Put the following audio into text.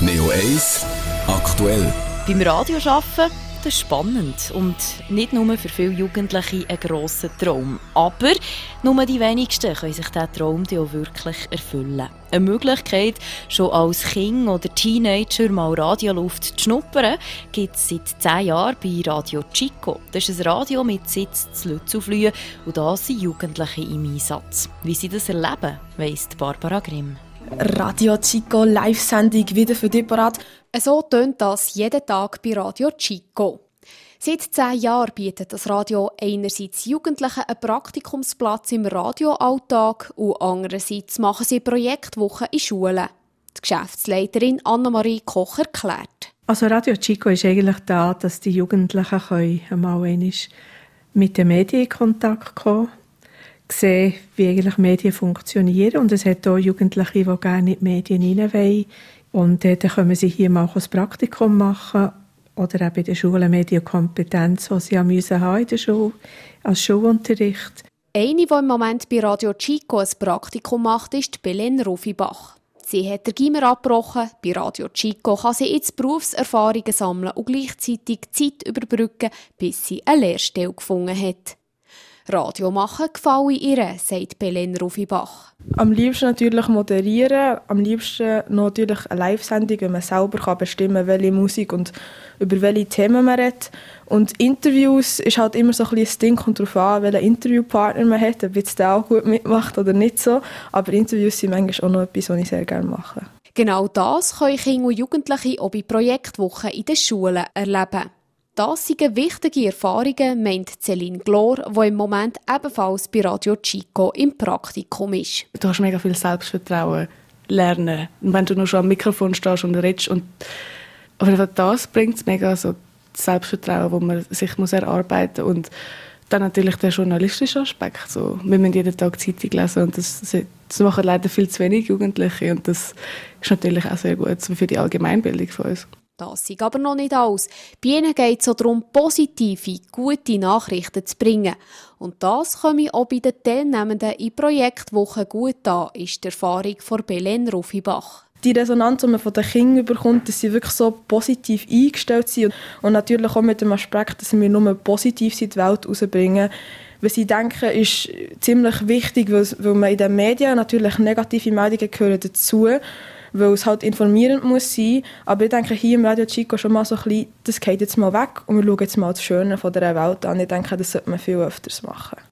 Neo 1 aktuell. Beim Radioarbeiten, das ist spannend und nicht nur für viele Jugendliche ein grosser Traum. Aber nur die wenigsten können sich diesen Traum auch wirklich erfüllen. Eine Möglichkeit, schon als Kind oder Teenager mal Radioluft zu schnuppern, gibt es seit 10 Jahren bei Radio Chico. Das ist ein Radio mit Sitz in Lützelflüh und da sind Jugendliche im Einsatz. Wie sie das erleben, weiss Barbara Grimm. Radio Chico Live-Sendung wieder für dich parat. So tönt das jeden Tag bei Radio Chico. Seit 10 Jahren bietet das Radio einerseits Jugendlichen einen Praktikumsplatz im Radioalltag und andererseits machen sie Projektwochen in Schulen. Die Geschäftsleiterin Annemarie Koch erklärt. Also Radio Chico ist eigentlich da, dass die Jugendlichen einmal mit den Medien in Kontakt kommen, sehen, wie eigentlich Medien funktionieren. Und es hat auch Jugendliche, die gerne in die Medien hinein wollen. Und dann können sie hier mal ein Praktikum machen oder auch bei der Schule Medienkompetenz, die sie haben in der Schule, als Schulunterricht. Eine, die im Moment bei Radio Chico ein Praktikum macht, ist Belen Rufibach. Sie hat den Gimmer abgebrochen. Bei Radio Chico kann sie jetzt Berufserfahrungen sammeln und gleichzeitig Zeit überbrücken, bis sie eine Lehrstelle gefunden hat. Radio machen gefalle ihr, sagt Belen Rufibach. Am liebsten natürlich moderieren, am liebsten noch natürlich eine Live-Sendung, wenn man selber bestimmen kann, welche Musik und über welche Themen man redet. Und Interviews ist halt immer so ein bisschen das Ding, kommt darauf an, welchen Interviewpartner man hat, ob jetzt der auch gut mitmacht oder nicht so. Aber Interviews sind manchmal auch noch etwas, was ich sehr gerne mache. Genau das können Kinder und Jugendliche auch bei Projektwochen in den Schulen erleben. Das sind wichtige Erfahrungen, meint Céline Glor, die im Moment ebenfalls bei Radio Chico im Praktikum ist. Du hast mega viel Selbstvertrauen lernen. Und wenn du nur schon am Mikrofon stehst und redest. Aber das bringt es mega, so das Selbstvertrauen, das man sich erarbeiten muss. Und dann natürlich der journalistische Aspekt. So, wir müssen jeden Tag Zeitung lesen und das machen leider viel zu wenig Jugendliche. Und das ist natürlich auch sehr gut für die Allgemeinbildung von uns. Das ist aber noch nicht alles. Bei ihnen geht es auch darum, positive, gute Nachrichten zu bringen. Und das komme auch bei den Teilnehmenden in Projektwochen gut an, ist die Erfahrung von Belen Rufibach. Die Resonanz, die man von den Kindern bekommt, dass sie wirklich so positiv eingestellt sind und natürlich auch mit dem Aspekt, dass wir nur positiv in die Welt rausbringen. Was ich denke, ist ziemlich wichtig, weil man in den Medien natürlich negative Meldungen gehören dazu, weil es halt informierend muss sein. Aber ich denke, hier im Radio Chico schon mal so ein bisschen, das geht jetzt mal weg und wir schauen jetzt mal das Schöne von dieser Welt an. Ich denke, das sollte man viel öfters machen.